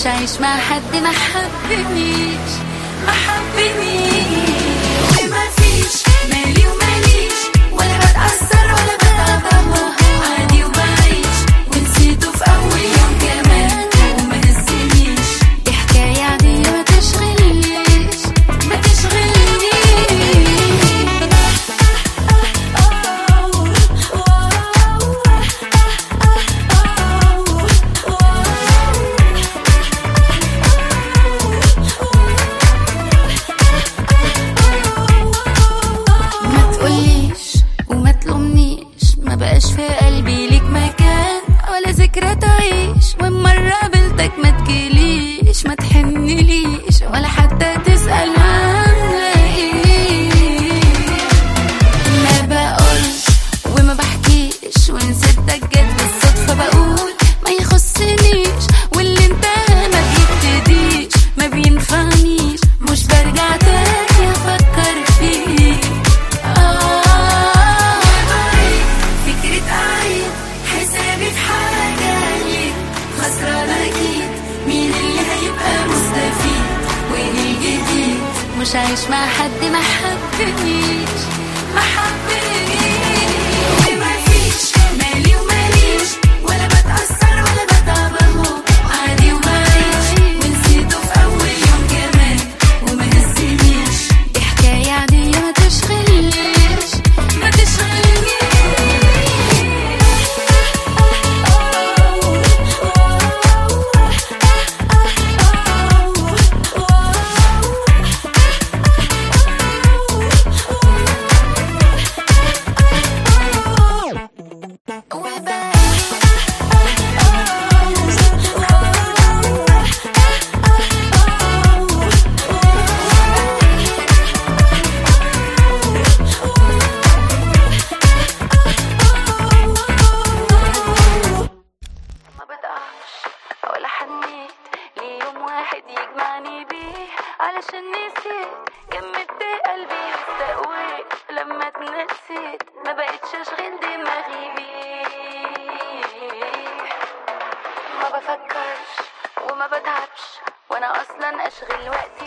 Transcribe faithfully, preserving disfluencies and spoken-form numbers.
مش عايش مع حد ما حبنيش ما حبنيش. وما فيش مالي وماليش، ولا بتأثر ولا بتعب، عادي وبعيش ونسيته في أول يوم كمان وما هزنيش. دي حكاية عادية ما تشغلنيش ما تشغلنيش. مبقاش في قلبي ليك مكان ولا ذكرى تعيش، وإن مرة قابلتك ما تجيليش ما تحنليش ولا حتى تسأل عاملة ايه. ما بقولش وما بحكيش، وإن سبتك جت بالصدفة بقول ما يخصنيش، واللي انتهى ما بيبتديش ما بينفعنيش، مش برجع تاني أفكر فيه. مش عايش مع حد ما حبنيش ما حبنيش. وما فيش مالي وماليش، ولا بتأثر ولا بتعب، عادي وبعيش ونسيته في أول يوم كمان وما هزنيش. دي حكاية عادية ما تشغلنيش ما تشغلنيش. ولا حنيت ليوم واحد يجمعني بيه، علشان نسيت جمدت قلبي واستقويت لما اتنسيت، ما بقتش اشغل دماغي بيه. ما بفكرش وما بتعبش، وانا اصلا اشغل وقتي